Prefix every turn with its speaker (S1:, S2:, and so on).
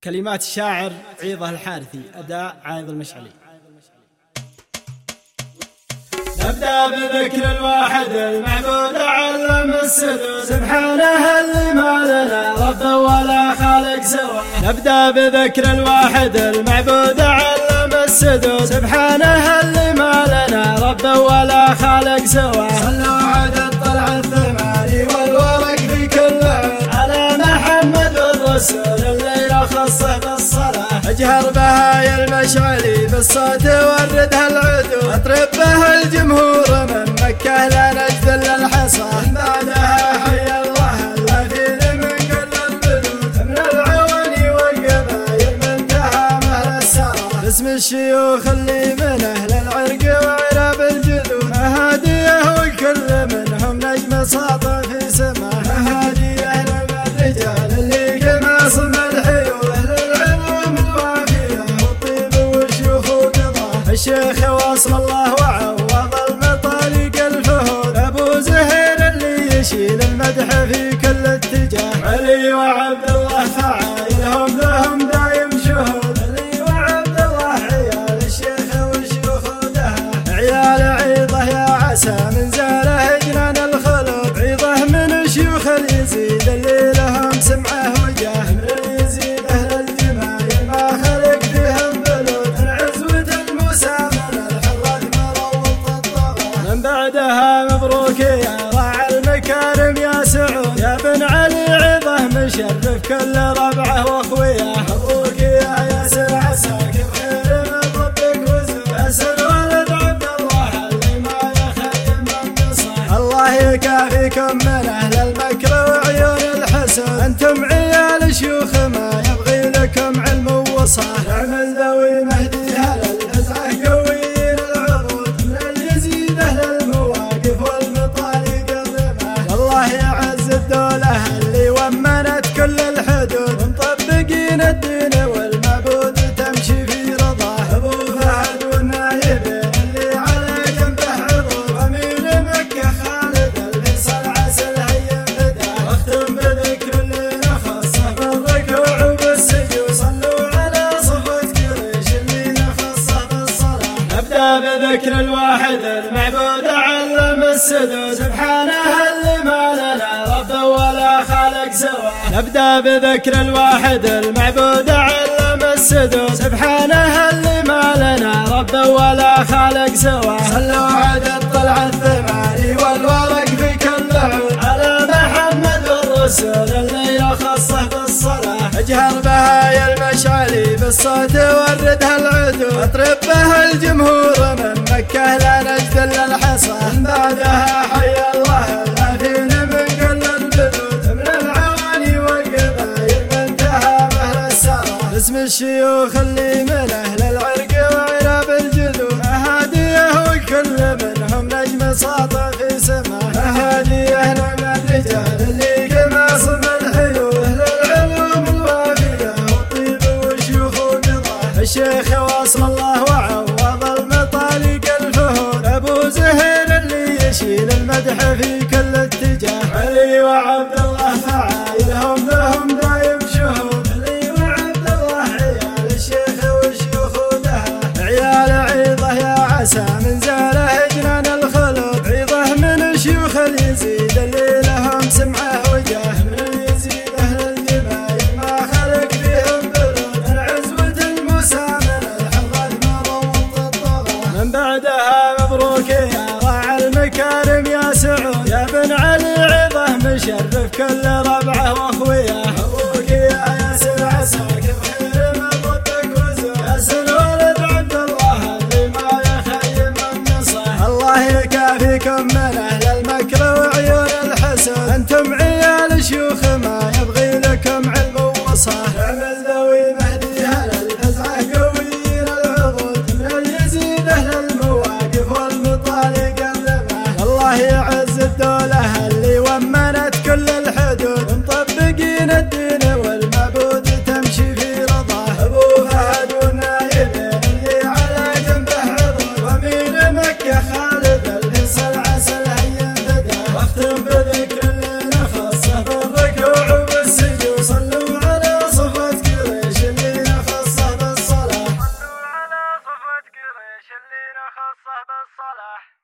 S1: كلمات الشاعر عيضة الحارثي، أداء عايض المشعلي.
S2: نبدأ بذكر الواحد المعبود علم السدود، سبحانه اللي ما لنا رب ولا خالق سواه. نبدأ بذكر الواحد المعبود علم السدود، سبحانه اللي ما لنا رب ولا خالق سواه. صلوا عدد طلع الثماني والورق في كل عود على محمد الرسول اللي خصه بالصلاة. اجهر بهاي المشعلي بالصوت وردها العدود، اطرب بها الجمهور من مكة لا نجد للحصى. بعدها حي الله الذين من كل البلود، من العواني والقبايل منتهى مهل السرى. باسم الشيوخ اللي من اهل العرق وعرب الجدود، مهاديه والكل منهم نجم ساطع في سماه. مهاديه للرجال اللي كما صم الحيوط، اهل العلوم الوافيه والطيب والشيوخ وقضاه. الشيخ واصل الله وعوض المطالق الفهود، ابو زهير اللي يشيل المدح في كل اتجاه. علي وعبد الله فعايلهم لهم دايم شهود، علي وعبد الله عيال الشيخ والشيوخ ودها. عيال عيضه يا عسى من زاله جنان الخلود، عيضه من شيوخ اليزيد اللي لهم سمعه وجاه. من يزيد اهل الجمايل ما خلق فيهم بلود، العزوة المسامنة الحرة مروض الطغى. من بعدها مبروك يا راعي المكارم يا سعود، يا بن علي عظه مشرف كل ربعه واخوياه. مبروك يا ياسر عساك بخير من ربك وزود، ياسر ولد عبد الله اللي ما يخيم من نصح. الله يكافيكم من اهل المكر وعيون الحسود، انتم عيال شيوخ ما يبغي لكم علم ووصاح. نعمل ذوي مهدي هل الفزعه قويين العروض، من اليزيد اهل المواقف والمطالق الرماح. والله يعز الدوله اللي ومنت كل الحدود، مطبقين الدين والمعبود تمشي في رضاه. ابو فهد والنايبين اللي على جنبه عضو، امير مكه خالد الفيصل عسل هيا فداه. واختم بذكر اللي نخصه بالركوع وبالسجود، صلوا على صفوة قريش اللي نخصه بالصلاة. نبدأ بذكر الواحد المعبود علم السدود، سبحانه اللي ما لنا رب ولا خالق سواه. نبدأ بذكر الواحد المعبود علم السدود، سبحانه اللي ما لنا رب ولا خالق سواه. صلوا عدد طلع الثماني والورق في كل عود على محمد الرسول اللي خصه بالصلاة. اجهر بهاي المشعلي بالصوت وردها العدود، اطرب بها الجمهور من مكة لا نجد للحصى. بعدها حي الله الذين من كل البلود، من العواني والقبايل منتهى مهل السرى. باسم الشيوخ اللي من اهل العرق وعرب الجدود، مهاديه والكل منهم نجم ساطع في سماه. مهاديه للرجال اللي كما صم الحيوط، اهل العلوم الوافيه والطيب والشيوخ وقضاه. الشيخ واصل الله وعوض المطالق الفهود، ابو زهير اللي يشيل المدح في كل اتجاه. علي وعبد الله فعايلهم لهم دايم شهود، علي وعبد الله عيال الشيخ والشيوخ ودها. عيال عيضه يا عسى من زاله جنان الخلود، عيضه من شيوخ اليزيد اللي لهم سمعه وجاه. من يزيد اهل الجمايل ما خلق فيهم بلود، العزوة المسامنة الحرة مروض الطغى. من بعدها مبروك يا راعي المكارم يا سعود، يا بن علي عظه مشرف كل ربعه واخوياه. مبروك يا ياسر عساك بخير من ربك وزود، ياسر ولد عبد الله اللي ما يخيم من نصح. الله يكافيكم من اهل المكر وعيون الحسود، انتم عيال شيوخ ما يبغي لكم علم ووصاح. نعمل ذوي مهدي هل الفزعه قويين العضود، من اليزيد اهل المواقف والمطالق الرماح. والله يعز الدوله اللي ومنت كل الحدود، مطبقين يخصه بالصلاح.